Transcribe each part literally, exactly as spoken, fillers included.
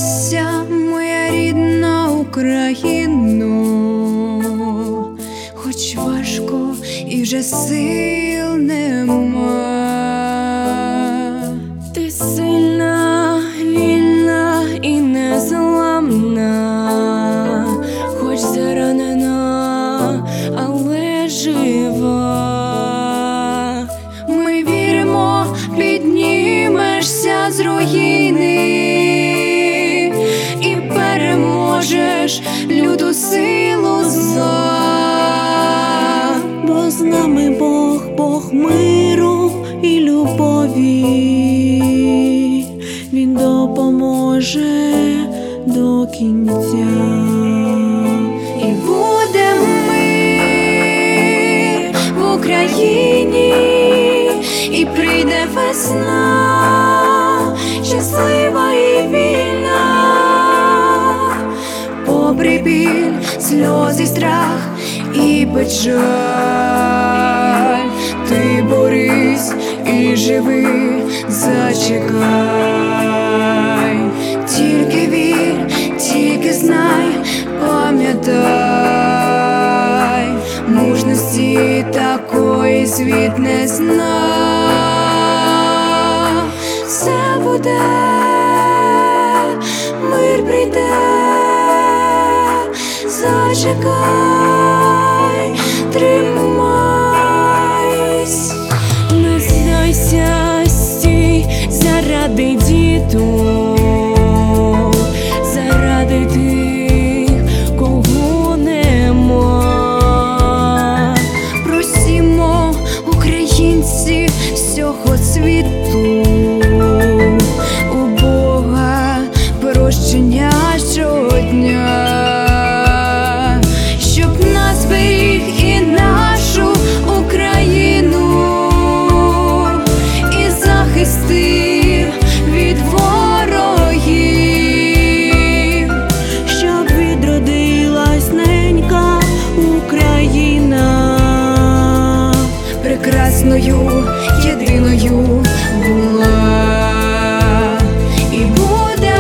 Піднімешся, моя рідна Україно, хоч важко і вже сил нема. Ти сильна, вільна і незламна, хоч заранена, але жива. Ми віримо, піднімешся з руїни і переможеш люту силу зла. Бо з нами Бог, Бог миру і любові, Він допоможе до кінця. І буде мир в Україні, і прийде весна, щаслива і вільна. Попри біль, сльози, страх і печаль, ти борись і живи, зачекай. Тільки вір, тільки знай, пам'ятай, мужності такої світ не зна. Все буде, мир прийде, зачекай, тримайсь. Не здайся, стій заради діток, заради тих, кого нема. Просімо, українці всього світу, у Бога прощення щодня, щоб нас беріг і нашу Україну, і захистив від ворогів, щоб відродилась ненька Україна, прекрасною, єдиною була. І буде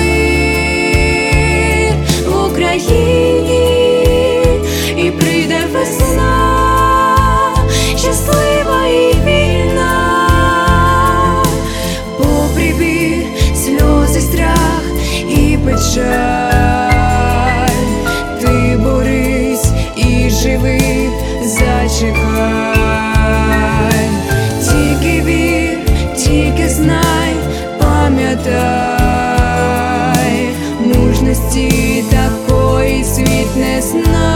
мир в Україні, і прийде весна, щаслива і вільна. Попри біль, сльози, страх і печаль, ти борись і живи, зачекай. Тільки вір, тільки знай, пам'ятай, мужності такої світ не знає.